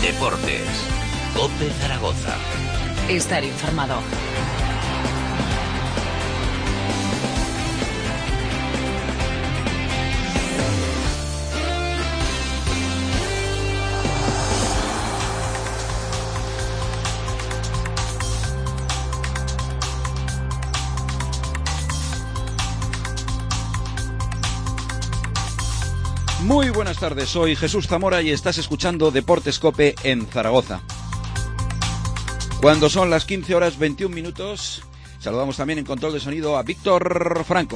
Deportes. COPE Zaragoza. Estar informado. Muy buenas tardes, soy Jesús Zamora y estás escuchando Deportes COPE en Zaragoza. Cuando son las 15 horas 21 minutos, saludamos también en control de sonido a Víctor Franco.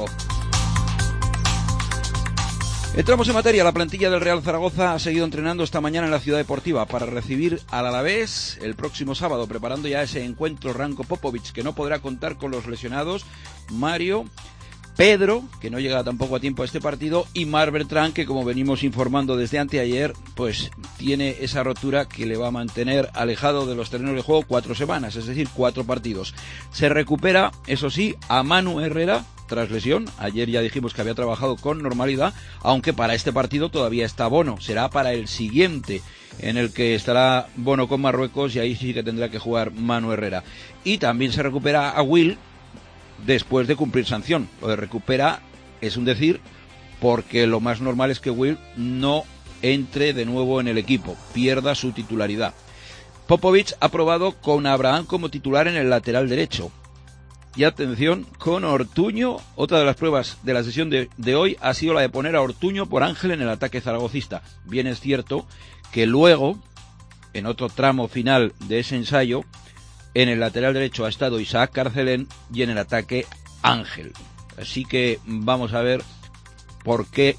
Entramos en materia. La plantilla del Real Zaragoza ha seguido entrenando esta mañana en la Ciudad Deportiva para recibir al Alavés el próximo sábado, preparando ya ese encuentro. Ranko Popovic, que no podrá contar con los lesionados Mario, Pedro, que no llega tampoco a tiempo a este partido, y Marc Bertrand, que como venimos informando desde anteayer, pues tiene esa rotura que le va a mantener alejado de los terrenos de juego 4 semanas, es decir, 4 partidos. Se recupera, eso sí, a Manu Herrera tras lesión. Ayer ya dijimos que había trabajado con normalidad, aunque para este partido todavía está Bono. Será para el siguiente, en el que estará Bono con Marruecos, y ahí sí que tendrá que jugar Manu Herrera. Y también se recupera a Will, después de cumplir sanción. Lo de recupera es un decir, porque lo más normal es que Will no entre de nuevo en el equipo, pierda su titularidad. Popovic ha probado con Abraham como titular en el lateral derecho. Y atención, con Ortuño. Otra de las pruebas de la sesión de hoy ha sido la de poner a Ortuño por Ángel en el ataque zaragocista. Bien es cierto que luego, en otro tramo final de ese ensayo, en el lateral derecho ha estado Isaac Carcelén y en el ataque Ángel. Así que vamos a ver por qué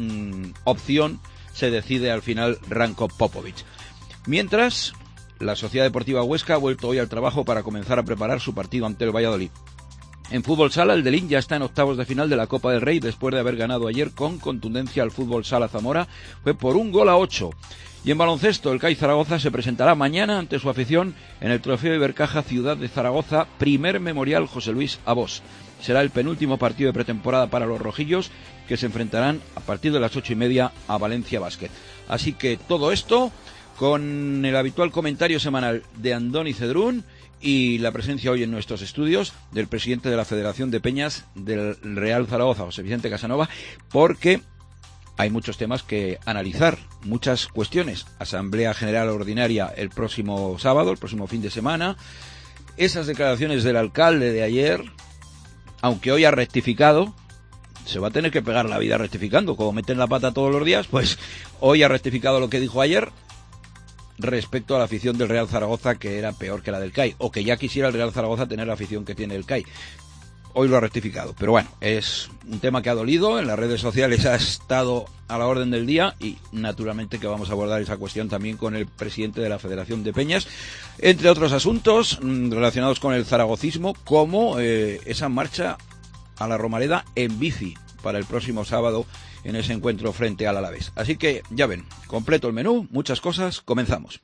opción se decide al final Ranko Popovic. Mientras, la Sociedad Deportiva Huesca ha vuelto hoy al trabajo para comenzar a preparar su partido ante el Valladolid. En fútbol sala, el Delín ya está en octavos de final de la Copa del Rey después de haber ganado ayer con contundencia al Fútbol Sala Zamora. Fue por 1-8. Y en baloncesto, el CAI Zaragoza se presentará mañana ante su afición en el Trofeo Ibercaja Ciudad de Zaragoza, primer memorial José Luis Abós. Será el penúltimo partido de pretemporada para los rojillos, que se enfrentarán a partir de las 8:30 a Valencia Basket. Así que todo esto con el habitual comentario semanal de Andoni Cedrún y la presencia hoy en nuestros estudios del presidente de la Federación de Peñas del Real Zaragoza, José Vicente Casanova, porque hay muchos temas que analizar, muchas cuestiones. Asamblea General Ordinaria el próximo sábado, el próximo fin de semana. Esas declaraciones del alcalde de ayer, aunque hoy ha rectificado, se va a tener que pegar la vida rectificando. Como meten la pata todos los días, pues hoy ha rectificado lo que dijo ayer respecto a la afición del Real Zaragoza, que era peor que la del CAI, o que ya quisiera el Real Zaragoza tener la afición que tiene el CAI. Hoy lo ha rectificado, pero bueno, es un tema que ha dolido, en las redes sociales ha estado a la orden del día y naturalmente que vamos a abordar esa cuestión también con el presidente de la Federación de Peñas, entre otros asuntos relacionados con el zaragocismo, como esa marcha a la Romareda en bici para el próximo sábado en ese encuentro frente al Alavés. Así que ya ven, completo el menú, muchas cosas, comenzamos.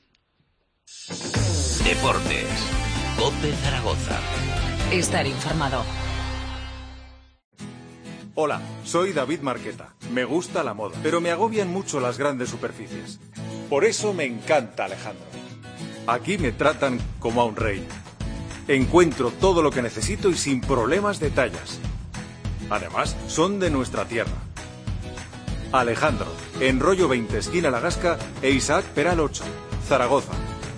Deportes. COPE Zaragoza. Estar informado. Hola, soy David Marqueta. Me gusta la moda, pero me agobian mucho las grandes superficies. Por eso me encanta Alejandro. Aquí me tratan como a un rey. Encuentro todo lo que necesito y sin problemas de tallas. Además, son de nuestra tierra. Alejandro, en Rollo 20, esquina La Gasca, e Isaac Peral 8, Zaragoza.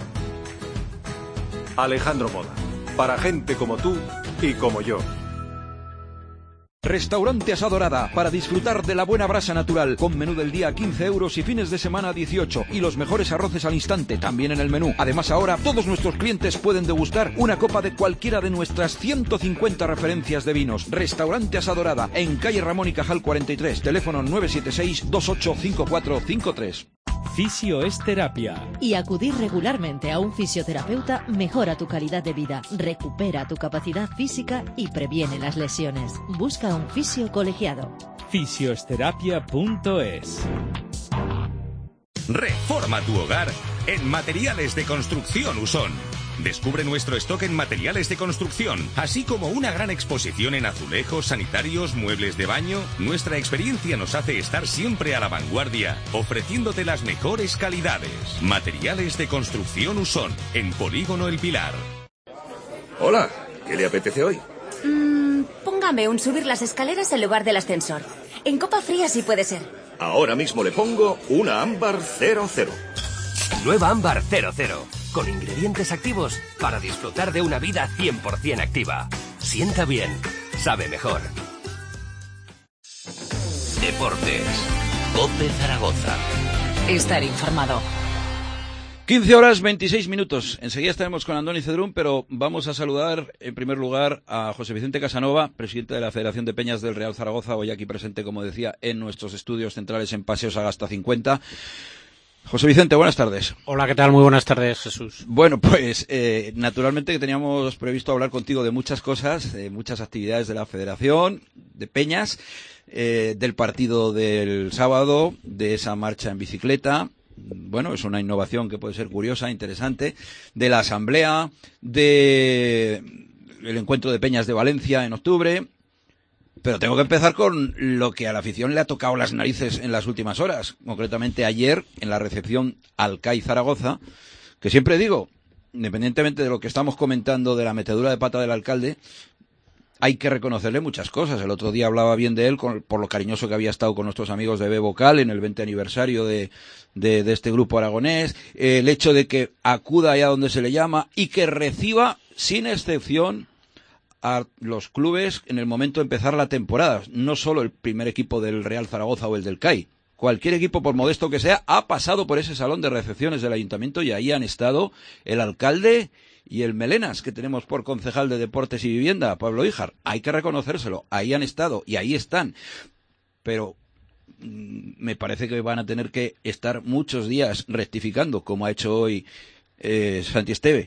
Alejandro Moda, para gente como tú y como yo. Restaurante Asadorada, para disfrutar de la buena brasa natural, con menú del día a 15 euros y fines de semana a 18, y los mejores arroces al instante, también en el menú. Además, ahora todos nuestros clientes pueden degustar una copa de cualquiera de nuestras 150 referencias de vinos. Restaurante Asadorada, en calle Ramón y Cajal 43, teléfono 976-285453. Fisio es terapia. Y acudir regularmente a un fisioterapeuta mejora tu calidad de vida, recupera tu capacidad física y previene las lesiones. Busca un fisio colegiado. Fisioterapia.es. Reforma tu hogar en Materiales de Construcción Usón. Descubre nuestro stock en materiales de construcción, así como una gran exposición en azulejos, sanitarios, muebles de baño. Nuestra experiencia nos hace estar siempre a la vanguardia, ofreciéndote las mejores calidades. Materiales de construcción Usón, en Polígono El Pilar. Hola, ¿qué le apetece hoy? Póngame un subir las escaleras en lugar del ascensor. En copa fría sí puede ser. Ahora mismo le pongo una ámbar 00. Nueva ámbar 00, con ingredientes activos para disfrutar de una vida 100% activa. Sienta bien, sabe mejor. Deportes. COPE Zaragoza. Estar informado. 15 horas 26 minutos. Enseguida estaremos con Andoni Cedrún, pero vamos a saludar en primer lugar a José Vicente Casanova, presidente de la Federación de Peñas del Real Zaragoza, hoy aquí presente, como decía, en nuestros estudios centrales en Paseo Sagasta 50. José Vicente, buenas tardes. Hola, ¿qué tal? Muy buenas tardes, Jesús. Bueno, pues naturalmente que teníamos previsto hablar contigo de muchas cosas, de muchas actividades de la Federación, de Peñas, del partido del sábado, de esa marcha en bicicleta. Bueno, es una innovación que puede ser curiosa, interesante, de la asamblea, de el encuentro de Peñas de Valencia en octubre, pero tengo que empezar con lo que a la afición le ha tocado las narices en las últimas horas, concretamente ayer en la recepción al CAI Zaragoza, que siempre digo, independientemente de lo que estamos comentando de la metedura de pata del alcalde, hay que reconocerle muchas cosas. El otro día hablaba bien de él por lo cariñoso que había estado con nuestros amigos de B Vocal en el 20 aniversario de este grupo aragonés, el hecho de que acuda allá donde se le llama y que reciba sin excepción a los clubes en el momento de empezar la temporada, no solo el primer equipo del Real Zaragoza o el del CAI. Cualquier equipo, por modesto que sea, ha pasado por ese salón de recepciones del ayuntamiento y ahí han estado el alcalde y el Melenas, que tenemos por concejal de Deportes y Vivienda, Pablo Híjar. Hay que reconocérselo, ahí han estado y ahí están. Pero me parece que van a tener que estar muchos días rectificando, como ha hecho hoy Santi Esteve,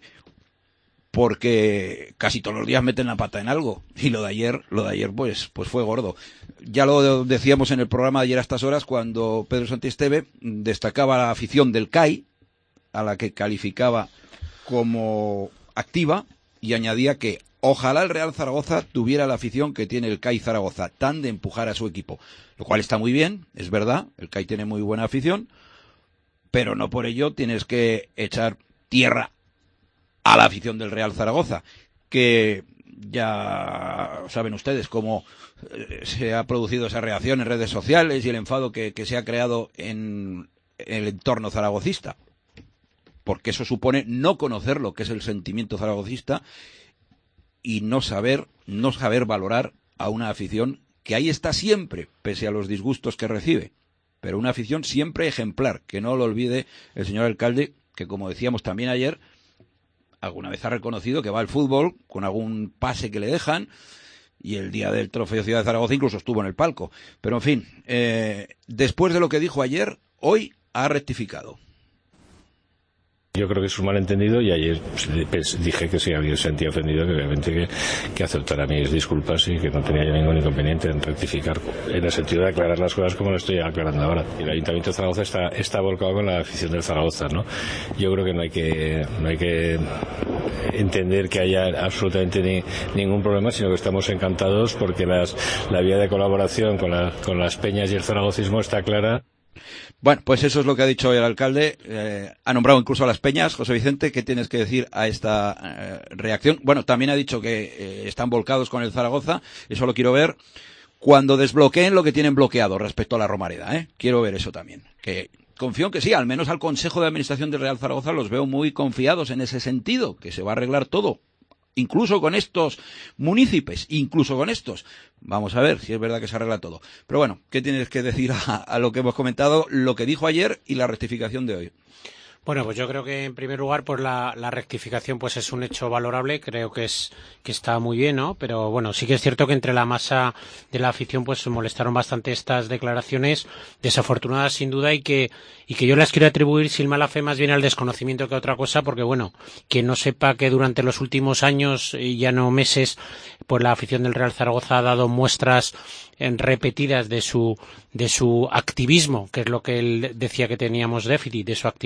porque casi todos los días meten la pata en algo, y lo de ayer pues fue gordo. Ya lo decíamos en el programa de ayer a estas horas, cuando Pedro Santi Esteve destacaba la afición del CAI, a la que calificaba como activa, y añadía que ojalá el Real Zaragoza tuviera la afición que tiene el CAI Zaragoza, tan de empujar a su equipo, lo cual está muy bien, es verdad, el CAI tiene muy buena afición, pero no por ello tienes que echar tierra a la afición del Real Zaragoza, que ya saben ustedes cómo se ha producido esa reacción en redes sociales y el enfado que se ha creado en el entorno zaragocista, porque eso supone no conocer lo que es el sentimiento zaragocista y no saber valorar a una afición que ahí está siempre, pese a los disgustos que recibe, pero una afición siempre ejemplar, que no lo olvide el señor alcalde, que como decíamos también ayer, alguna vez ha reconocido que va al fútbol con algún pase que le dejan, y el día del Trofeo Ciudad de Zaragoza incluso estuvo en el palco. Pero en fin, después de lo que dijo ayer, hoy ha rectificado. Yo creo que es un malentendido y ayer dije que si había sentido ofendido, que obviamente que aceptara mis disculpas y que no tenía yo ningún inconveniente en rectificar, en el sentido de aclarar las cosas como lo estoy aclarando ahora. El Ayuntamiento de Zaragoza está volcado con la afición del Zaragoza, ¿no? Yo creo que no hay que entender que haya absolutamente ningún problema, sino que estamos encantados porque la vía de colaboración con las peñas y el zaragocismo está clara. Bueno, pues eso es lo que ha dicho hoy el alcalde. Ha nombrado incluso a las peñas. José Vicente, ¿qué tienes que decir a esta reacción? Bueno, también ha dicho que están volcados con el Zaragoza. Eso lo quiero ver cuando desbloqueen lo que tienen bloqueado respecto a la Romareda, Quiero ver eso también. Que confío en que sí, al menos al Consejo de Administración del Real Zaragoza los veo muy confiados en ese sentido, que se va a arreglar todo. Incluso con estos municipios, incluso con estos. Vamos a ver si es verdad que se arregla todo. Pero bueno, ¿qué tienes que decir a lo que hemos comentado, lo que dijo ayer y la rectificación de hoy? Bueno, pues yo creo que en primer lugar pues la rectificación pues es un hecho valorable, creo que está muy bien, ¿no? Pero bueno, sí que es cierto que entre la masa de la afición pues molestaron bastante estas declaraciones desafortunadas sin duda y que yo las quiero atribuir sin mala fe más bien al desconocimiento que a otra cosa, porque bueno, quien no sepa que durante los últimos años y ya no meses pues la afición del Real Zaragoza ha dado muestras repetidas de su activismo, que es lo que él decía que teníamos déficit, de su activismo pues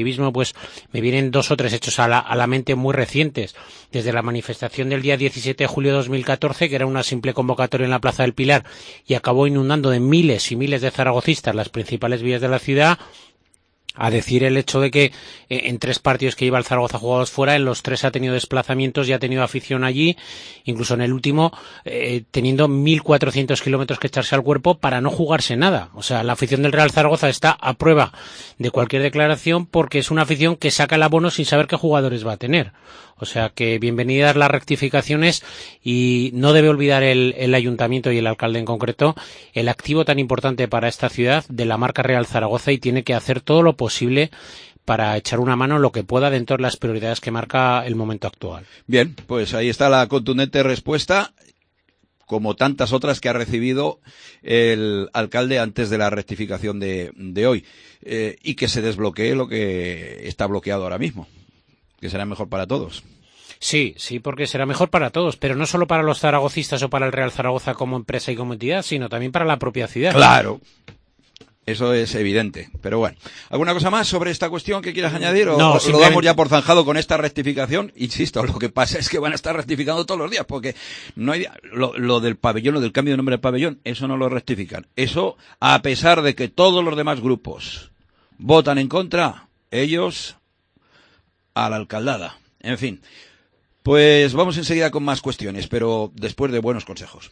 pues me vienen 2 o 3 hechos a la mente muy recientes. Desde la manifestación del día 17 de julio de 2014, que era una simple convocatoria en la Plaza del Pilar y acabó inundando de miles y miles de zaragocistas las principales vías de la ciudad, a decir el hecho de que en 3 partidos que lleva el Zaragoza jugados fuera, en los 3 ha tenido desplazamientos y ha tenido afición allí, incluso en el último teniendo 1.400 kilómetros que echarse al cuerpo para no jugarse nada. O sea, la afición del Real Zaragoza está a prueba de cualquier declaración porque es una afición que saca el abono sin saber qué jugadores va a tener. O sea que bienvenidas las rectificaciones y no debe olvidar el ayuntamiento y el alcalde en concreto el activo tan importante para esta ciudad de la marca Real Zaragoza, y tiene que hacer todo lo posible para echar una mano en lo que pueda dentro de las prioridades que marca el momento actual. Bien, pues ahí está la contundente respuesta, como tantas otras que ha recibido el alcalde antes de la rectificación de hoy, y que se desbloquee lo que está bloqueado ahora mismo, que será mejor para todos. Sí, porque será mejor para todos, pero no solo para los zaragocistas o para el Real Zaragoza como empresa y como entidad, sino también para la propia ciudad. Claro, eso es evidente. Pero bueno, ¿alguna cosa más sobre esta cuestión que quieras añadir? ¿O no, lo damos ya por zanjado con esta rectificación? Insisto, lo que pasa es que van a estar rectificando todos los días, porque no hay lo del pabellón, lo del cambio de nombre del pabellón, eso no lo rectifican. Eso, a pesar de que todos los demás grupos votan en contra, ellos a la alcaldada. En fin, pues vamos enseguida con más cuestiones, pero después de buenos consejos.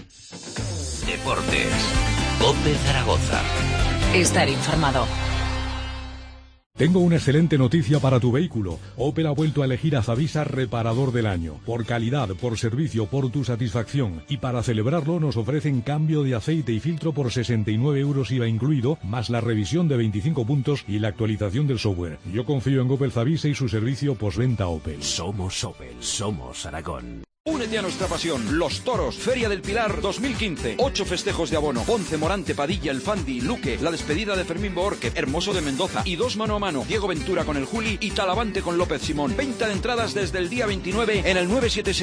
Deportes. COPE Zaragoza. Estar informado. Tengo una excelente noticia para tu vehículo. Opel ha vuelto a elegir a Zavisa Reparador del Año. Por calidad, por servicio, por tu satisfacción. Y para celebrarlo nos ofrecen cambio de aceite y filtro por 69 euros IVA incluido, más la revisión de 25 puntos y la actualización del software. Yo confío en Opel Zavisa y su servicio postventa Opel. Somos Opel, somos Aragón. Únete a nuestra pasión, Los Toros, Feria del Pilar 2015, 8 festejos de abono, Ponce, Morante, Padilla, El Fandi, Luque, la despedida de Fermín Boorque, Hermoso de Mendoza y 2 mano a mano, Diego Ventura con el Juli y Talavante con López Simón. Venta de entradas desde el día 29 en el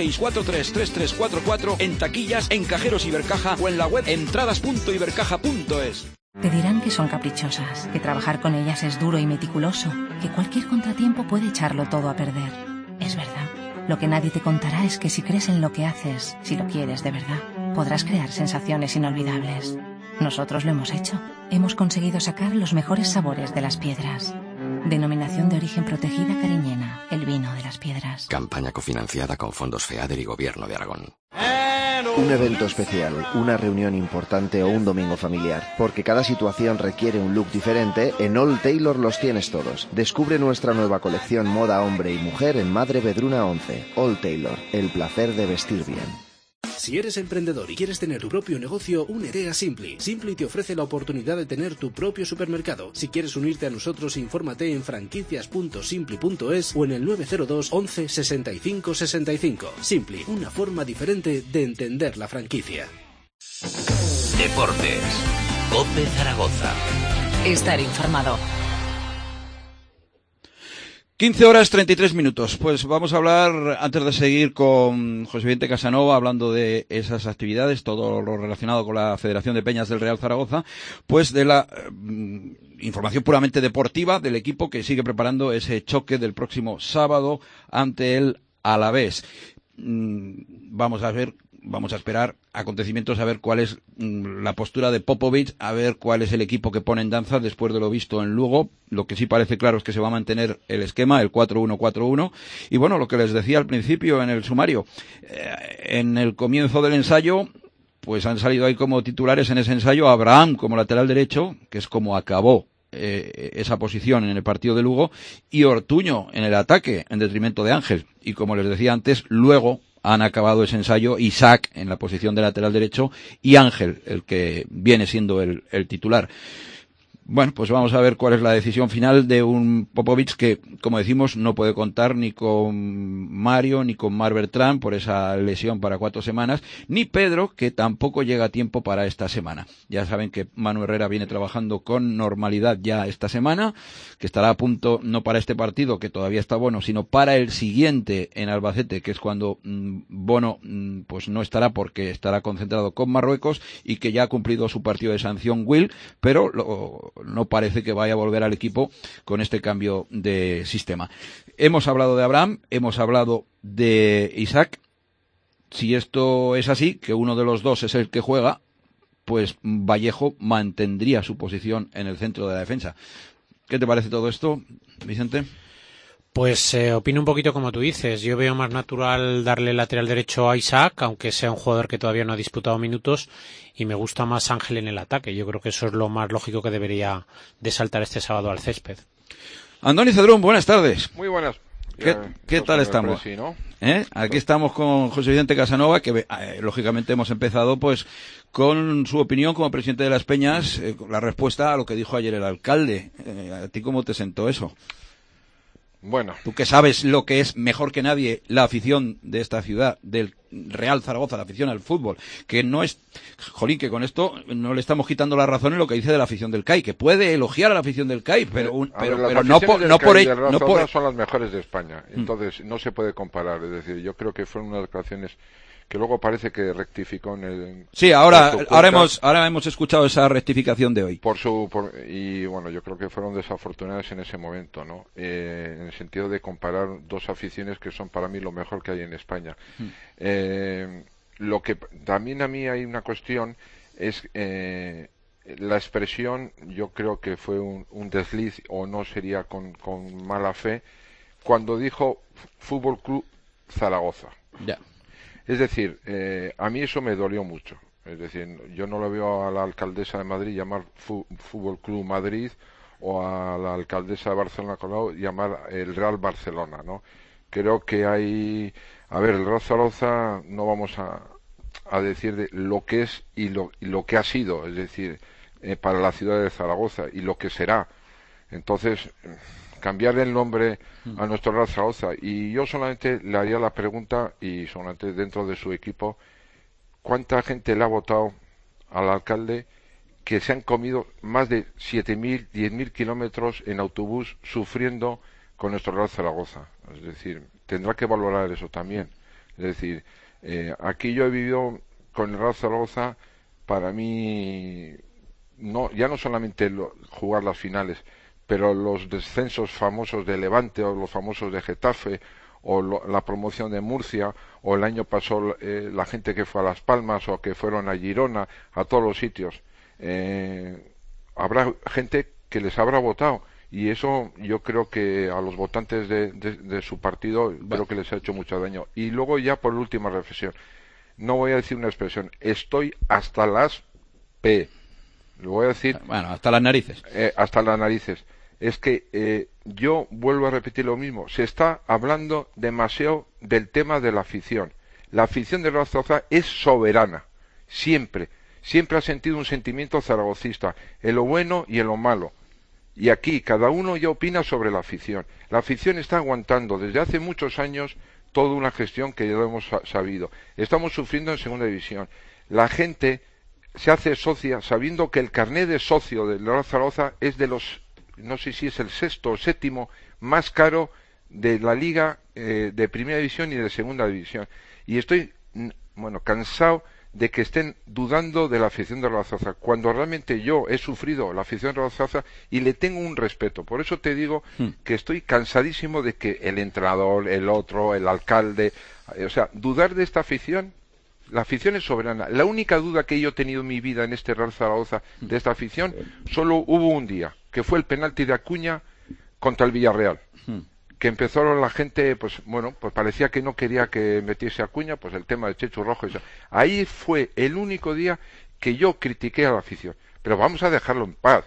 976-433344, en taquillas, en cajeros Ibercaja o en la web entradas.ibercaja.es. Te dirán que son caprichosas, que trabajar con ellas es duro y meticuloso, que cualquier contratiempo puede echarlo todo a perder. Es verdad. Lo que nadie te contará es que si crees en lo que haces, si lo quieres de verdad, podrás crear sensaciones inolvidables. Nosotros lo hemos hecho. Hemos conseguido sacar los mejores sabores de las piedras. Denominación de origen protegida Cariñena, el vino de las piedras. Campaña cofinanciada con fondos FEADER y Gobierno de Aragón. Un evento especial, una reunión importante o un domingo familiar. Porque cada situación requiere un look diferente, en Old Tailor los tienes todos. Descubre nuestra nueva colección moda hombre y mujer en Madre Vedruna 11. Old Tailor, el placer de vestir bien. Si eres emprendedor y quieres tener tu propio negocio, únete a Simply. Simply te ofrece la oportunidad de tener tu propio supermercado. Si quieres unirte a nosotros, infórmate en franquicias.simply.es o en el 902 11 65 65. Simply, una forma diferente de entender la franquicia. Deportes. COPE Zaragoza. Estar informado. 15 horas 33 minutos. Pues vamos a hablar, antes de seguir, con José Vicente Casanova, hablando de esas actividades, todo lo relacionado con la Federación de Peñas del Real Zaragoza, pues de la información puramente deportiva del equipo que sigue preparando ese choque del próximo sábado ante el Alavés. Vamos a esperar acontecimientos, a ver cuál es la postura de Popovic, a ver cuál es el equipo que pone en danza después de lo visto en Lugo. Lo que sí parece claro es que se va a mantener el esquema, el 4-1-4-1. Y bueno, lo que les decía al principio en el sumario, en el comienzo del ensayo, pues han salido ahí como titulares en ese ensayo Abraham como lateral derecho, que es como acabó esa posición en el partido de Lugo, y Ortuño en el ataque, en detrimento de Ángel. Y como les decía antes, luego han acabado ese ensayo Isaac en la posición de lateral derecho y Ángel, el que viene siendo el titular. Bueno, pues vamos a ver cuál es la decisión final de un Popovic que, como decimos, no puede contar ni con Mario ni con Marc Bertrand por esa lesión para 4 semanas, ni Pedro, que tampoco llega a tiempo para esta semana. Ya saben que Manu Herrera viene trabajando con normalidad ya esta semana, que estará a punto no para este partido, que todavía está Bono, sino para el siguiente en Albacete, que es cuando Bono pues no estará porque estará concentrado con Marruecos, y que ya ha cumplido su partido de sanción Will, pero no parece que vaya a volver al equipo con este cambio de sistema. Hemos hablado de Abraham, hemos hablado de Isaac. Si esto es así, que uno de los dos es el que juega, pues Vallejo mantendría su posición en el centro de la defensa. ¿Qué te parece todo esto, Vicente? Pues opino un poquito como tú dices. Yo veo más natural darle lateral derecho a Isaac, aunque sea un jugador que todavía no ha disputado minutos, y me gusta más Ángel en el ataque. Yo creo que eso es lo más lógico que debería de saltar este sábado al césped. Andoni Cedrún, buenas tardes. Muy buenas. ¿Qué tal estamos? Presi, ¿no? Aquí estamos con José Vicente Casanova, que lógicamente hemos empezado pues con su opinión como presidente de Las Peñas, la respuesta a lo que dijo ayer el alcalde. ¿A ti cómo te sentó eso? Bueno. Tú que sabes lo que es mejor que nadie la afición de esta ciudad, del Real Zaragoza, la afición al fútbol, que no es, jolín, que con esto no le estamos quitando la razón en lo que dice de la afición del CAI, que puede elogiar a la afición del CAI, pero no por ello. Son las mejores de España, entonces no se puede comparar, es decir, yo creo que fueron unas declaraciones que luego parece que rectificó en el... Sí, ahora hemos escuchado esa rectificación de hoy. Y bueno, yo creo que fueron desafortunadas en ese momento, ¿no? En el sentido de comparar dos aficiones que son para mí lo mejor que hay en España. Lo que también a mí hay una cuestión es la expresión, yo creo que fue un desliz, o no sería con mala fe, cuando dijo Fútbol Club Zaragoza. Ya. Es decir, a mí eso me dolió mucho. Es decir, yo no lo veo a la alcaldesa de Madrid llamar Fútbol Club Madrid o a la alcaldesa de Barcelona llamar el Real Barcelona, ¿no? Creo que hay... A ver, el Real Zaragoza no vamos a decir de lo que es y lo que ha sido, es decir, para la ciudad de Zaragoza y lo que será. Entonces, cambiar el nombre a nuestro Real Zaragoza, y yo solamente le haría la pregunta, y solamente dentro de su equipo, ¿cuánta gente le ha votado al alcalde que se han comido más de 7.000, 10.000 kilómetros en autobús sufriendo con nuestro Real Zaragoza? Es decir, tendrá que valorar eso también. Es decir, aquí yo he vivido con el Real Zaragoza, para mí, ya no solamente jugar las finales, pero los descensos famosos de Levante o los famosos de Getafe o la promoción de Murcia, o el año pasado la gente que fue a Las Palmas o que fueron a Girona, a todos los sitios. Habrá gente que les habrá votado, y eso yo creo que a los votantes de su partido creo que les ha hecho mucho daño. Y luego ya por última reflexión, no voy a decir una expresión, estoy hasta las P. Lo voy a decir... Bueno, hasta las narices. Hasta las narices. Es que yo vuelvo a repetir lo mismo. Se está hablando demasiado del tema de la afición. La afición de Real Zaragoza es soberana. Siempre. Siempre ha sentido un sentimiento zaragocista. En lo bueno y en lo malo. Y aquí cada uno ya opina sobre la afición. La afición está aguantando desde hace muchos años toda una gestión que ya lo hemos sabido. Estamos sufriendo en segunda división. La gente se hace socia sabiendo que el carné de socio del Real Zaragoza es de los, no sé si es el sexto o séptimo más caro de la liga de primera división y de segunda división. Y estoy, cansado de que estén dudando de la afición de Real Zaragoza, cuando realmente yo he sufrido la afición de Real Zaragoza y le tengo un respeto. Por eso te digo que estoy cansadísimo de que el entrenador, el otro, el alcalde, dudar de esta afición. La afición es soberana. La única duda que yo he tenido en mi vida en este Real Zaragoza de esta afición, solo hubo un día, que fue el penalti de Acuña contra el Villarreal. Que empezó la gente, pues parecía que no quería que metiese Acuña, pues el tema de Chechu Rojo. Ahí fue el único día que yo critiqué a la afición. Pero vamos a dejarlo en paz.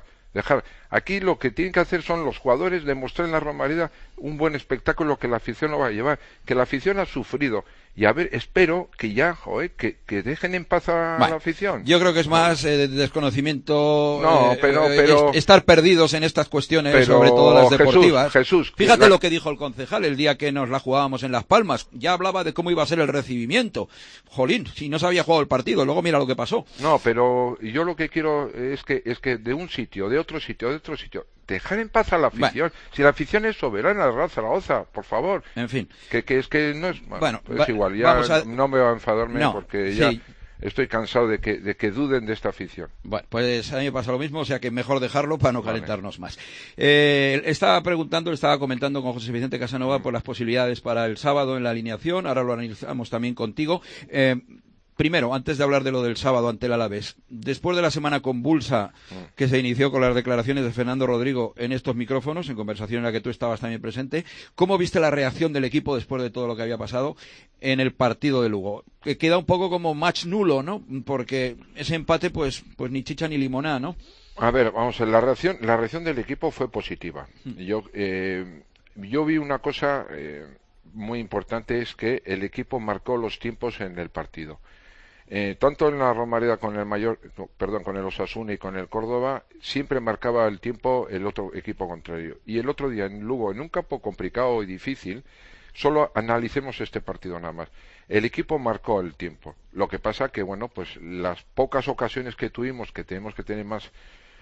Aquí lo que tienen que hacer son los jugadores demostrar en la Romareda un buen espectáculo que la afición lo va a llevar, que la afición ha sufrido, y a ver, espero que ya, que dejen en paz a la afición. Yo creo que es más desconocimiento, pero estar perdidos en estas cuestiones, sobre todo las deportivas. Jesús, fíjate lo que dijo el concejal el día que nos la jugábamos en Las Palmas, ya hablaba de cómo iba a ser el recibimiento. Jolín, si no se había jugado el partido, luego mira lo que pasó. No, pero yo lo que quiero es que de un sitio, de otro sitio, dejar en paz a la afición. Si la afición es soberana de Real Zaragoza, por favor. En fin. Que es que no es... es igual, ya no me va a enfadarme porque ya... estoy cansado de que duden de esta afición. Bueno, pues a mí me pasa lo mismo, o sea que mejor dejarlo para no calentarnos más. Estaba comentando con José Vicente Casanova por las posibilidades para el sábado en la alineación, ahora lo analizamos también contigo. Primero, antes de hablar de lo del sábado ante el Alavés, después de la semana convulsa que se inició con las declaraciones de Fernando Rodrigo en estos micrófonos, en conversación en la que tú estabas también presente, ¿cómo viste la reacción del equipo después de todo lo que había pasado en el partido de Lugo? Que queda un poco como match nulo, ¿no? Porque ese empate, pues ni chicha ni limonada, ¿no? A ver, vamos a ver, la reacción del equipo fue positiva. Yo vi una cosa muy importante, es que el equipo marcó los tiempos en el partido. Tanto en la Romareda con el Osasuna y con el Córdoba, siempre marcaba el tiempo el otro equipo contrario. Y el otro día en Lugo, en un campo complicado y difícil, solo analicemos este partido nada más. El equipo marcó el tiempo. Lo que pasa que, bueno, pues las pocas ocasiones que tuvimos, que tenemos que tener más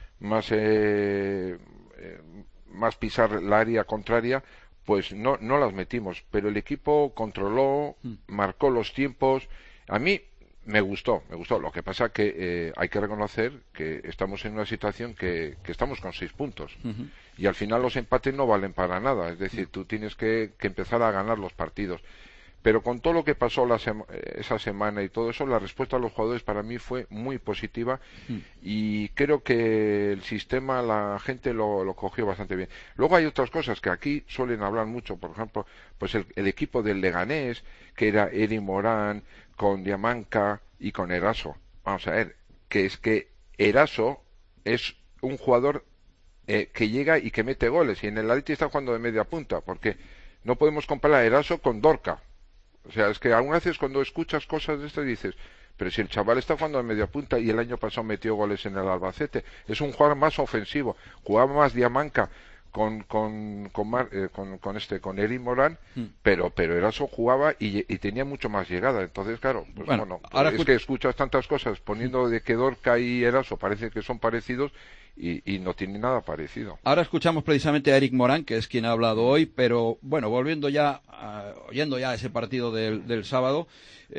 pisar la área contraria, pues no las metimos. Pero el equipo controló, marcó los tiempos. A mí me gustó. Lo que pasa que hay que reconocer que estamos en una situación que estamos con 6 puntos. Y al final los empates no valen para nada. Es decir, tú tienes que empezar a ganar los partidos. Pero con todo lo que pasó esa semana y todo eso, la respuesta a los jugadores para mí fue muy positiva y creo que el sistema, la gente lo cogió bastante bien. Luego hay otras cosas que aquí suelen hablar mucho, por ejemplo, pues el equipo del Leganés, que era Eri Morán, con Diamanca y con Eraso. Vamos a ver, que es que Eraso es un jugador que llega y que mete goles, y en el Athletic está jugando de media punta, porque no podemos comparar a Eraso con Dorca. O sea, es que algunas veces cuando escuchas cosas de esto dices, pero si el chaval está jugando de media punta y el año pasado metió goles en el Albacete, es un jugador más ofensivo, jugaba más Diamanca con Eri Morán, pero Eraso jugaba y tenía mucho más llegada. Entonces, claro, pues bueno, ahora es que escuchas tantas cosas poniendo de que Dorca y Eraso parece que son parecidos y no tienen nada parecido. Ahora escuchamos precisamente a Eric Morán, que es quien ha hablado hoy, pero bueno, oyendo ya ese partido del sábado,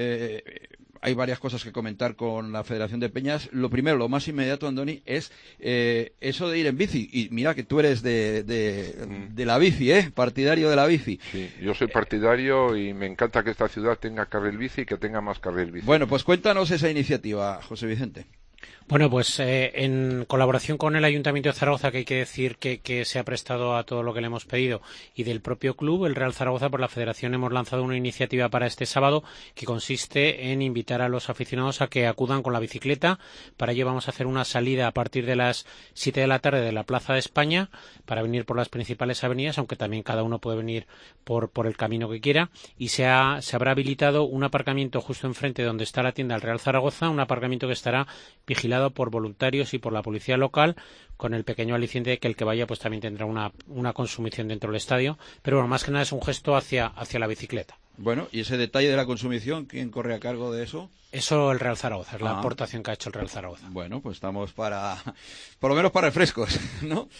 hay varias cosas que comentar con la Federación de Peñas. Lo primero, lo más inmediato, Andoni, es eso de ir en bici. Y mira que tú eres de la bici, partidario de la bici. Sí, yo soy partidario y me encanta que esta ciudad tenga carril bici y que tenga más carril bici. Bueno, pues cuéntanos esa iniciativa, José Vicente. Bueno, pues en colaboración con el Ayuntamiento de Zaragoza, que hay que decir que se ha prestado a todo lo que le hemos pedido, y del propio club, el Real Zaragoza, por la Federación, hemos lanzado una iniciativa para este sábado que consiste en invitar a los aficionados a que acudan con la bicicleta. Para ello vamos a hacer una salida a partir de las 7 de la tarde de la Plaza de España para venir por las principales avenidas, aunque también cada uno puede venir por el camino que quiera, y se habrá habilitado un aparcamiento justo enfrente donde está la tienda del Real Zaragoza, un aparcamiento que estará vigilado por voluntarios y por la policía local, con el pequeño aliciente de que el que vaya pues también tendrá una consumición dentro del estadio, pero bueno, más que nada es un gesto hacia la bicicleta. Bueno, ¿y ese detalle de la consumición, quién corre a cargo de eso? Eso el Real Zaragoza, es la aportación que ha hecho el Real Zaragoza. Bueno, pues estamos por lo menos para refrescos, ¿no?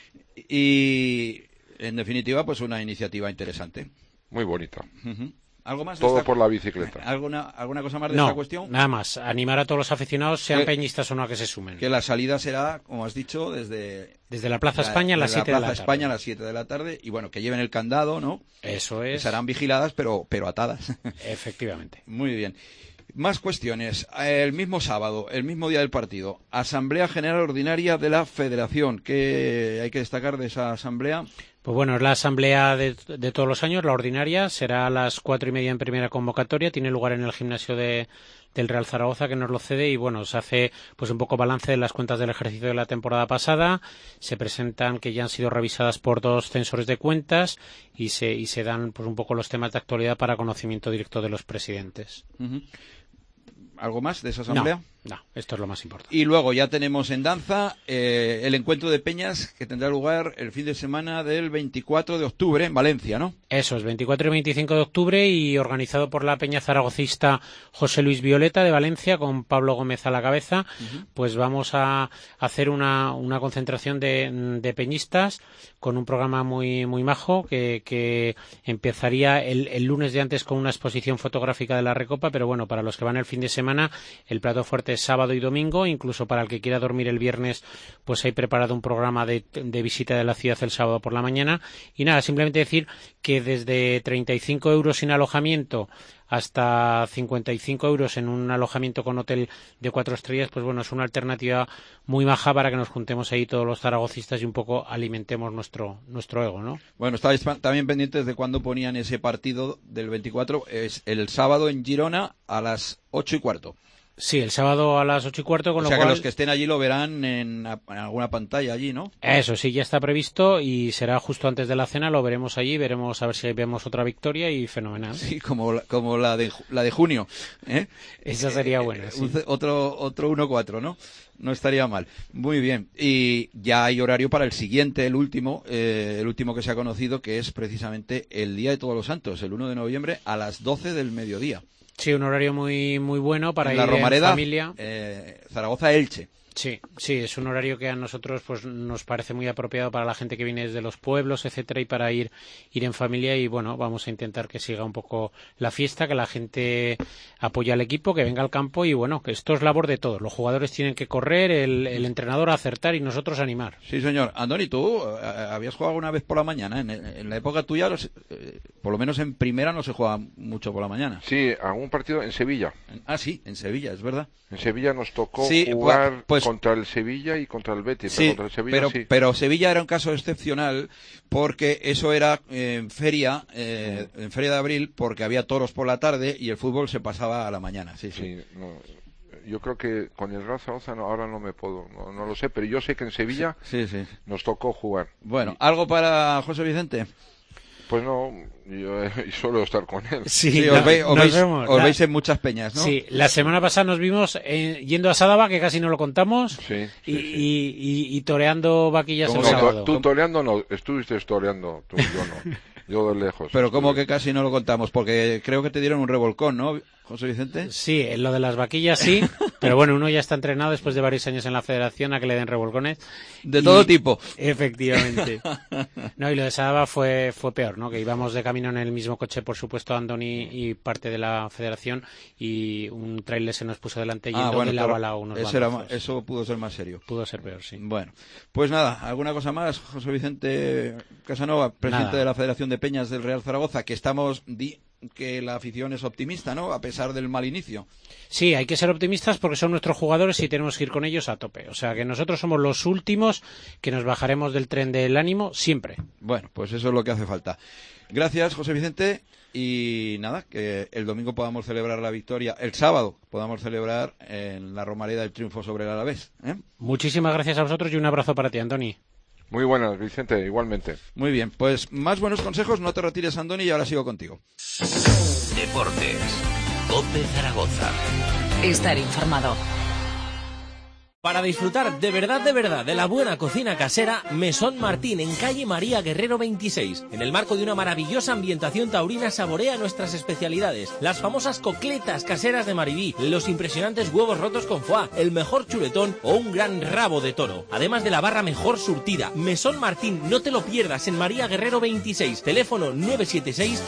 Y en definitiva, pues una iniciativa interesante. Muy bonita. ¿Algo más? Todo por la bicicleta. ¿Alguna cosa más de esta cuestión? Nada más. Animar a todos los aficionados, sean peñistas o no, a que se sumen. Que la salida será, como has dicho, desde la Plaza España a las 7 de la tarde. España a las 7 de la tarde. Y bueno, que lleven el candado, ¿no? Eso es. Que serán vigiladas, pero atadas. Efectivamente. Muy bien. Más cuestiones. El mismo sábado, el mismo día del partido, Asamblea General Ordinaria de la Federación. ¿Qué hay que destacar de esa asamblea? Pues bueno, es la asamblea de todos los años, la ordinaria, será a las 4:30 en primera convocatoria, tiene lugar en el gimnasio del Real Zaragoza, que nos lo cede, y bueno, se hace pues un poco balance de las cuentas del ejercicio de la temporada pasada, se presentan que ya han sido revisadas por 2 censores de cuentas y se dan pues un poco los temas de actualidad para conocimiento directo de los presidentes. ¿Algo más de esa asamblea? No, esto es lo más importante. Y luego ya tenemos en danza el encuentro de peñas que tendrá lugar el fin de semana del 24 de octubre en Valencia, ¿no? Eso es, 24 y 25 de octubre y organizado por la peña zaragocista José Luis Violeta de Valencia con Pablo Gómez a la cabeza. Pues vamos a hacer una concentración de peñistas con un programa muy majo que empezaría el lunes de antes con una exposición fotográfica de la Recopa, pero bueno, para los que van el fin de semana el plato fuerte es sábado y domingo, incluso para el que quiera dormir el viernes pues hay preparado un programa de visita de la ciudad el sábado por la mañana. Y nada, simplemente decir que desde 35 euros sin alojamiento hasta 55 euros en un alojamiento con hotel de 4 estrellas, pues bueno, es una alternativa muy baja para que nos juntemos ahí todos los zaragocistas y un poco alimentemos nuestro ego, ¿no? Bueno, estáis también pendientes de cuándo ponían ese partido del 24, es el sábado en Girona a las 8:15. Sí, el sábado a las 8:15, con lo cual... que los que estén allí lo verán en alguna pantalla allí, ¿no? Eso sí, ya está previsto y será justo antes de la cena, lo veremos allí, veremos a ver si vemos otra victoria y fenomenal. Sí, como la de junio, ¿eh? Esa sería buena, sí. Otro 1-4, ¿no? No estaría mal. Muy bien. Y ya hay horario para el siguiente, el último que se ha conocido, que es precisamente el Día de Todos los Santos, el 1 de noviembre a las 12 del mediodía. Sí, un horario muy bueno para ir en Romareda, en familia. Zaragoza-Elche. Sí, es un horario que a nosotros pues nos parece muy apropiado para la gente que viene desde los pueblos, etcétera, y para ir en familia. Y bueno, vamos a intentar que siga un poco la fiesta, que la gente apoye al equipo, que venga al campo y bueno, que esto es labor de todos. Los jugadores tienen que correr, el entrenador acertar y nosotros animar. Sí, señor. Andoni, tú habías jugado alguna vez por la mañana. En la época tuya, por lo menos en primera, no se juega mucho por la mañana. Sí, algún partido en Sevilla. Sí, en Sevilla, es verdad. En Sevilla nos tocó jugar contra el Sevilla y contra el Betis. Sí, contra el Sevilla, pero Sevilla era un caso excepcional porque eso era en feria de abril, porque había toros por la tarde y el fútbol se pasaba a la mañana. Sí. No, yo creo que con el Real Zaragoza ahora no lo sé, pero yo sé que en Sevilla nos tocó jugar. Bueno, ¿algo para José Vicente? Pues no, yo suelo estar con él. Sí, os veis en muchas peñas, ¿no? Sí, la semana pasada nos vimos yendo a Sádava, que casi no lo contamos, y toreando vaquillas el sábado. Tú toreando no, estuviste toreando, tú, yo no. Yo de lejos. Pero ¿cómo que casi no lo contamos? Porque creo que te dieron un revolcón, ¿no, José Vicente? Sí, lo de las vaquillas sí, pero bueno, uno ya está entrenado después de varios años en la federación a que le den revolcones. De todo tipo. Efectivamente. No, y lo de Sádava fue peor, ¿no? Que íbamos de camino en el mismo coche, por supuesto, Andoni y parte de la federación, y un tráiler se nos puso delante yendo de la bala a unos bandazos. Eso pudo ser más serio. Pudo ser peor, sí. Bueno, pues nada, ¿alguna cosa más, José Vicente Casanova, presidente de la Federación de Peñas del Real Zaragoza, que que la afición es optimista, ¿no? A pesar del mal inicio. Sí, hay que ser optimistas porque son nuestros jugadores y tenemos que ir con ellos a tope. O sea, que nosotros somos los últimos que nos bajaremos del tren del ánimo siempre. Bueno, pues eso es lo que hace falta. Gracias, José Vicente. Y nada, que el domingo podamos celebrar la victoria, el sábado podamos celebrar en la Romareda el triunfo sobre el Alavés, ¿eh? Muchísimas gracias a vosotros y un abrazo para ti, Antoni. Muy buenas, Vicente, igualmente. Muy bien, pues más buenos consejos, no te retires, Andoni, y ahora sigo contigo. Deportes, COPE Zaragoza. Estar informado. Para disfrutar de verdad de la buena cocina casera, Mesón Martín en calle María Guerrero 26. En el marco de una maravillosa ambientación taurina saborea nuestras especialidades. Las famosas cocletas caseras de Maribí, los impresionantes huevos rotos con foie, el mejor chuletón o un gran rabo de toro. Además de la barra mejor surtida. Mesón Martín, no te lo pierdas, en María Guerrero 26. Teléfono 976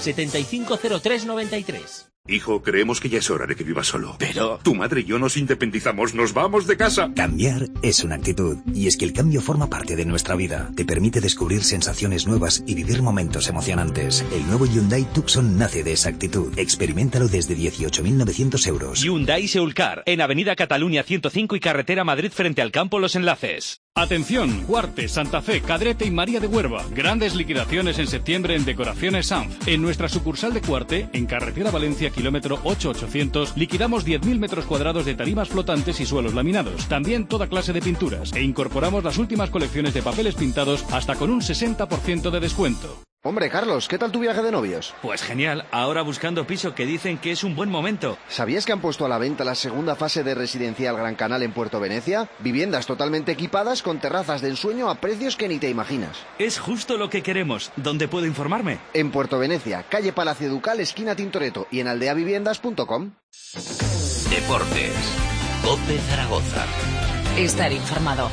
750393. Hijo, creemos que ya es hora de que vivas solo. Pero tu madre y yo nos independizamos, nos vamos de casa. Cambiar es una actitud, y es que el cambio forma parte de nuestra vida. Te permite descubrir sensaciones nuevas y vivir momentos emocionantes. El nuevo Hyundai Tucson nace de esa actitud. Experiméntalo desde 18.900 euros. Hyundai Seulcar, en Avenida Cataluña 105 y Carretera Madrid frente al Campo Los Enlaces. Atención, Huarte, Santa Fe, Cadrete y María de Huerva. Grandes liquidaciones en septiembre en Decoraciones Sanz. En nuestra sucursal de Huarte, en Carretera Valencia, kilómetro 8800, liquidamos 10.000 metros cuadrados de tarimas flotantes y suelos laminados. También toda clase de pinturas. E incorporamos las últimas colecciones de papeles pintados hasta con un 60% de descuento. Hombre, Carlos, ¿qué tal tu viaje de novios? Pues genial, ahora buscando piso, que dicen que es un buen momento. ¿Sabías que han puesto a la venta la segunda fase de Residencial Gran Canal en Puerto Venecia? Viviendas totalmente equipadas con terrazas de ensueño a precios que ni te imaginas. Es justo lo que queremos. ¿Dónde puedo informarme? En Puerto Venecia, calle Palacio Ducal, esquina Tintoretto, y en aldeaviviendas.com. Deportes. COPE Zaragoza. Estar informado.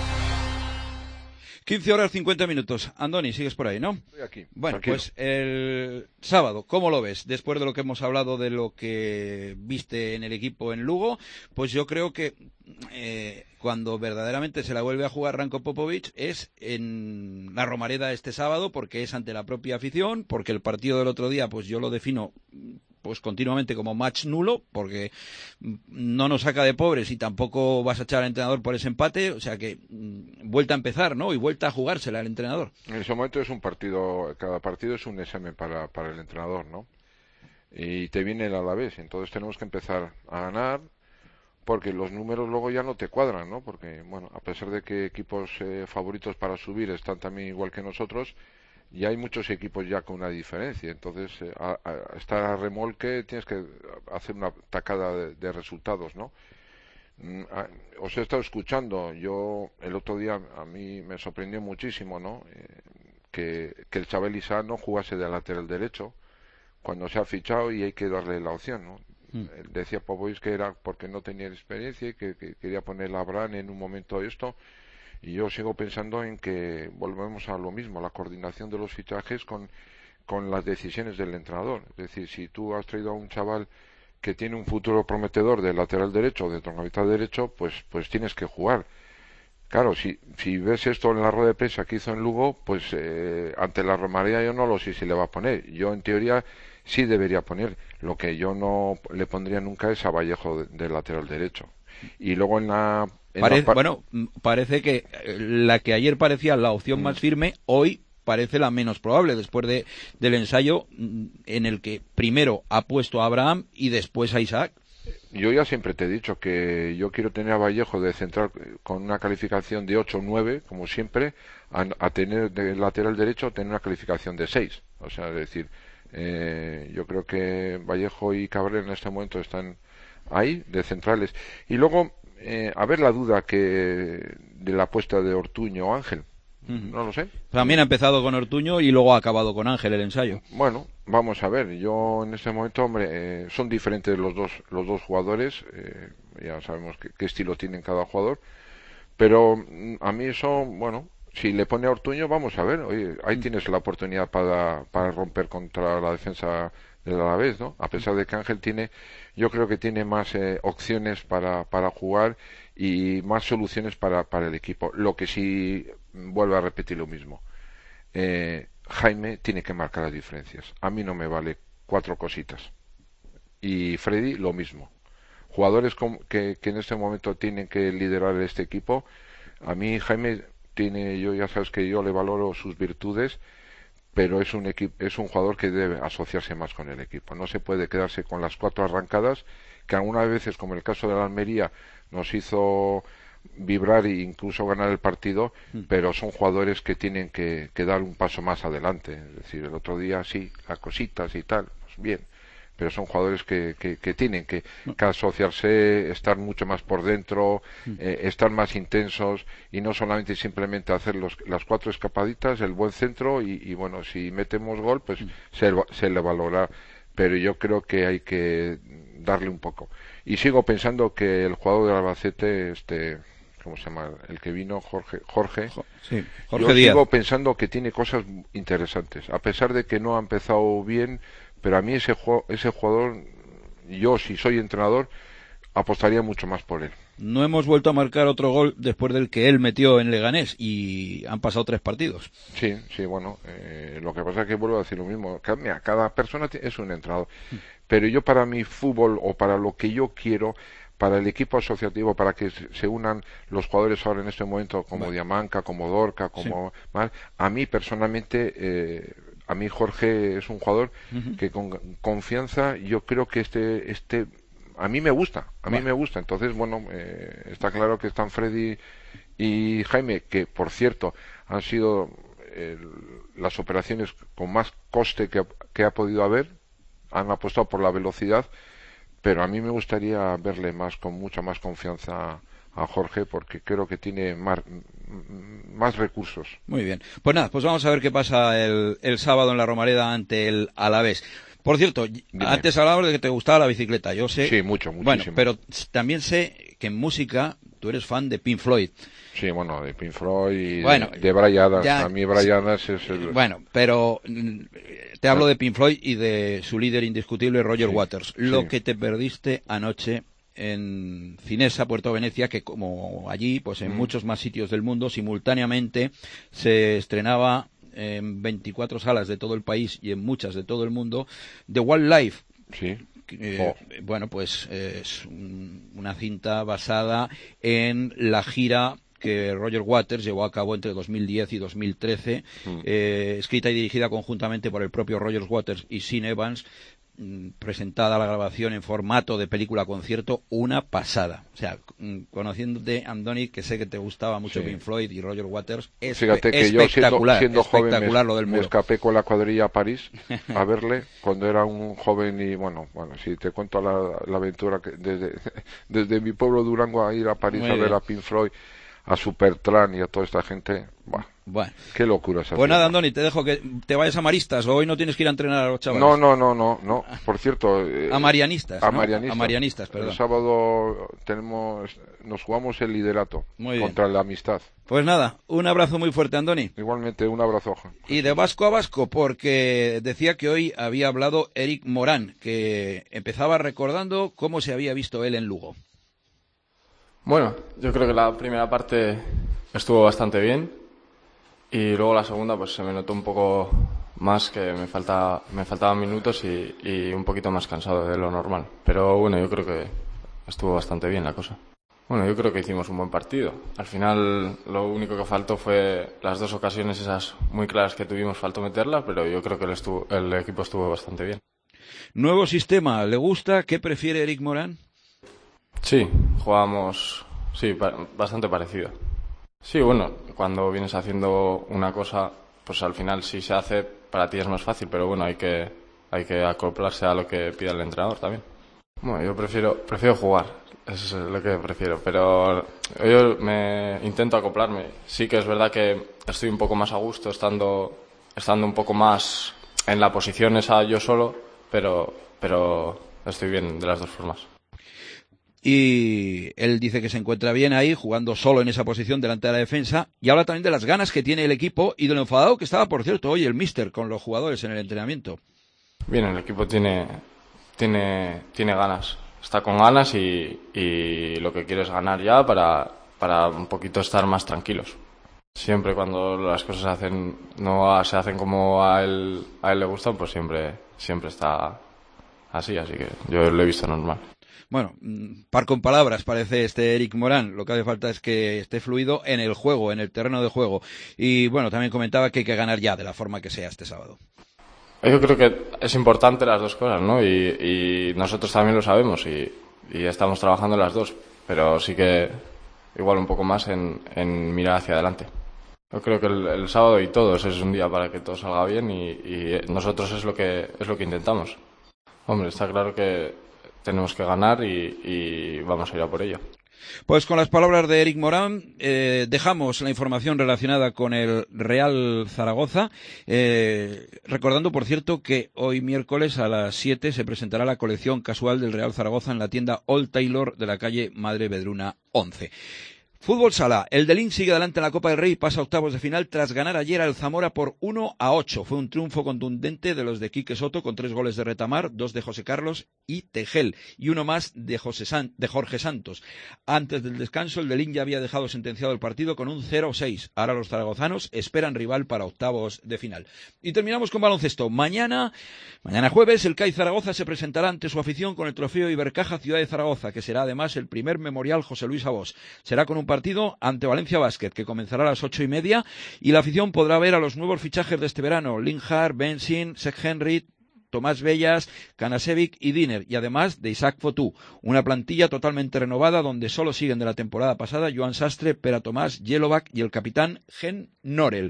15 horas 50 minutos. Andoni, sigues por ahí, ¿no? Estoy aquí. Bueno, tranquilo. pues el sábado, ¿cómo lo ves? Después de lo que hemos hablado de lo que viste en el equipo en Lugo, pues yo creo que cuando verdaderamente se la vuelve a jugar Ranko Popovic es en la Romareda este sábado, porque es ante la propia afición, porque el partido del otro día, pues yo lo defino pues continuamente como match nulo, porque no nos saca de pobres y tampoco vas a echar al entrenador por ese empate, o sea que vuelta a empezar, ¿no? Y vuelta a jugársela al entrenador. En ese momento es un partido, cada partido es un examen para el entrenador, ¿no? Y te viene el Alavés, entonces tenemos que empezar a ganar, porque los números luego ya no te cuadran, ¿no? Porque, bueno, a pesar de que equipos favoritos para subir están también igual que nosotros, y hay muchos equipos ya con una diferencia, entonces estar a remolque tienes que hacer una tacada de resultados, ¿no? Os he estado escuchando, yo el otro día a mí me sorprendió muchísimo, ¿no? Que el Chabel Issa no jugase de lateral derecho cuando se ha fichado y hay que darle la opción, ¿no? Decía Popovic que era porque no tenía experiencia y que quería poner a Abraham en un momento de esto. Y yo sigo pensando en que volvemos a lo mismo, la coordinación de los fichajes con las decisiones del entrenador. Es decir, si tú has traído a un chaval que tiene un futuro prometedor de lateral derecho o de centrocampista derecho, pues tienes que jugar. Claro, si ves esto en la rueda de prensa que hizo en Lugo, pues ante la Romareda yo no lo sé si le va a poner. Yo en teoría sí debería poner. Lo que yo no le pondría nunca es a Vallejo de lateral derecho. Y luego parece que la que ayer parecía la opción más firme, hoy parece la menos probable, después del ensayo en el que primero ha puesto a Abraham y después a Isaac. Yo ya siempre te he dicho que yo quiero tener a Vallejo de central con una calificación de 8 o 9, como siempre, a tener de lateral derecho tener una calificación de 6. O sea, es decir, yo creo que Vallejo y Cabrera en este momento están ahí, de centrales. Y luego, a ver la duda de la apuesta de Ortuño o Ángel. No lo sé. También ha empezado con Ortuño y luego ha acabado con Ángel el ensayo. Bueno, vamos a ver. Yo en este momento, hombre, son diferentes los dos jugadores. Ya sabemos qué estilo tienen cada jugador. Pero a mí eso, bueno, si le pone a Ortuño, vamos a ver. Oye, ahí tienes la oportunidad para romper contra la defensa del Alavés, ¿no? A pesar de que Ángel yo creo que tiene más opciones para jugar y más soluciones para el equipo. Lo que sí, vuelvo a repetir lo mismo. Jaime tiene que marcar las diferencias. A mí no me vale 4 cositas. Y Freddy lo mismo. Jugadores que en este momento tienen que liderar este equipo. A mí Jaime ya sabes que yo le valoro sus virtudes, pero es un jugador que debe asociarse más con el equipo. No se puede quedarse con las 4 arrancadas, que algunas veces, como en el caso de la Almería, nos hizo vibrar e incluso ganar el partido, pero son jugadores que tienen que dar un paso más adelante. Es decir, el otro día sí, las cositas y tal, pues bien, pero son jugadores que tienen que asociarse, estar mucho más por dentro, estar más intensos y no solamente simplemente hacer las 4 escapaditas, el buen centro y bueno, si metemos gol pues se le valora, pero yo creo que hay que darle un poco. Y sigo pensando que el jugador del Albacete, ¿cómo se llama? El que vino, Jorge Díaz. Sigo pensando que tiene cosas interesantes, a pesar de que no ha empezado bien. Pero a mí ese jugador, yo si soy entrenador, apostaría mucho más por él. No hemos vuelto a marcar otro gol después del que él metió en Leganés y han pasado 3 partidos. Sí, bueno, lo que pasa es que vuelvo a decir lo mismo. Cada persona es un entrenador. Pero yo para mi fútbol o para lo que yo quiero, para el equipo asociativo, para que se unan los jugadores ahora en este momento como Diamanca, como Dorca, como Mar, a mí personalmente... A mí Jorge es un jugador que con confianza, yo creo que a mí me gusta, entonces bueno, está claro que están Freddy y Jaime, que por cierto han sido las operaciones con más coste que ha podido haber. Han apostado por la velocidad, pero a mí me gustaría verle con mucha más confianza a Jorge, porque creo que tiene más recursos. Muy bien. Pues nada, pues vamos a ver qué pasa el sábado en la Romareda ante el Alavés. Por cierto, antes hablabas de que te gustaba la bicicleta. Yo sé. Sí, muchísimo. Bueno, pero también sé que en música tú eres fan de Pink Floyd. Sí, bueno, de Pink Floyd y bueno, de Bryan Adams. Ya, a mí Bryan Adams es el... Bueno, pero te hablo de Pink Floyd y de su líder indiscutible, Roger Waters. Lo que te perdiste anoche en Cinesa, Puerto Venecia, que como allí, pues en muchos más sitios del mundo, simultáneamente se estrenaba en 24 salas de todo el país y en muchas de todo el mundo, The Wildlife. Sí. Bueno, pues es una cinta basada en la gira que Roger Waters llevó a cabo entre 2010 y 2013, escrita y dirigida conjuntamente por el propio Roger Waters y Sean Evans, presentada la grabación en formato de película-concierto, una pasada. O sea, conociéndote, Andoni, que sé que te gustaba mucho Pink Floyd y Roger Waters, es Fíjate que espectacular, yo siendo joven lo del me escapé con la cuadrilla a París a verle cuando era un joven y bueno, si te cuento la aventura que desde mi pueblo Durango a ir a París a ver a Pink Floyd, a Supertramp y a toda esta gente, bueno, qué locura esa. Pues nada, Andoni, te dejo que te vayas a Maristas, o hoy no tienes que ir a entrenar a los chavales. No, por cierto, a Marianistas, a ¿no? Marianistas, perdón. El sábado nos jugamos el liderato contra la Amistad. Pues nada, un abrazo muy fuerte, Andoni. Igualmente, un abrazo. Y de vasco a vasco, porque decía que hoy había hablado Eric Morán, que empezaba recordando cómo se había visto él en Lugo. Bueno, yo creo que la primera parte estuvo bastante bien y luego la segunda pues se me notó un poco más que me faltaban minutos y un poquito más cansado de lo normal. Pero bueno, yo creo que estuvo bastante bien la cosa. Bueno, yo creo que hicimos un buen partido. Al final lo único que faltó fue las dos ocasiones esas muy claras que tuvimos, faltó meterlas, pero yo creo que el equipo estuvo bastante bien. Nuevo sistema, ¿le gusta? ¿Qué prefiere Eric Morán? Sí, jugamos bastante parecido. Sí, bueno, cuando vienes haciendo una cosa, pues al final si se hace, para ti es más fácil, pero bueno, hay que acoplarse a lo que pida el entrenador también. Bueno, yo prefiero jugar, eso es lo que prefiero, pero yo me intento acoplarme. Sí que es verdad que estoy un poco más a gusto estando un poco más en la posición esa yo solo, pero estoy bien de las dos formas. Y él dice que se encuentra bien ahí, jugando solo en esa posición delante de la defensa, y habla también de las ganas que tiene el equipo y de lo enfadado que estaba, por cierto, hoy el míster con los jugadores en el entrenamiento. Bien, el equipo tiene ganas, está con ganas y lo que quiere es ganar ya para un poquito estar más tranquilos. Siempre cuando las cosas no se hacen como a él le gustan, pues siempre está así que yo lo he visto normal. Bueno, par con palabras parece Eric Morán. Lo que hace falta es que esté fluido en el juego, en el terreno de juego. Y bueno, también comentaba que hay que ganar ya de la forma que sea este sábado. Yo creo que es importante las dos cosas, ¿no? Y nosotros también lo sabemos y estamos trabajando las dos, pero sí que igual un poco más en mirar hacia adelante. Yo creo que el sábado y todos es un día para que todo salga bien y nosotros es lo que intentamos. Hombre, está claro que tenemos que ganar y vamos a ir a por ello. Pues con las palabras de Eric Morán dejamos la información relacionada con el Real Zaragoza, recordando por cierto que hoy miércoles a las 7 se presentará la colección casual del Real Zaragoza en la tienda Old Taylor de la calle Madre Vedruna 11. Fútbol Sala, el Delín sigue adelante en la Copa del Rey y pasa a octavos de final tras ganar ayer al Zamora por 1-8. Fue un triunfo contundente de los de Quique Soto con 3 goles de Retamar, 2 de José Carlos y Tegel y uno más de Jorge Santos. Antes del descanso el Delín ya había dejado sentenciado el partido con un 0-6. Ahora los zaragozanos esperan rival para octavos de final. Y terminamos con baloncesto. Mañana jueves el CAI Zaragoza se presentará ante su afición con el trofeo Ibercaja Ciudad de Zaragoza, que será además el primer memorial José Luis Abós. Será con un partido ante Valencia Basket, que comenzará a las 8:30, y la afición podrá ver a los nuevos fichajes de este verano: Linhart, Bensin, Sek Henry, Tomás Bellas, Kanasevic y Diner, y además de Isaac Fotú. Una plantilla totalmente renovada donde solo siguen de la temporada pasada Joan Sastre, Pera Tomás, Jelovac y el capitán Gen Norel.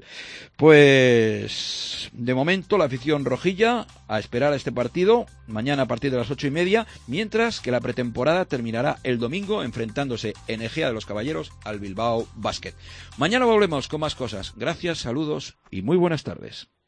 Pues de momento la afición rojilla a esperar a este partido mañana a partir de las 8:30, mientras que la pretemporada terminará el domingo enfrentándose en Ejea de los Caballeros al Bilbao Basket. Mañana volvemos con más cosas. Gracias, saludos y muy buenas tardes.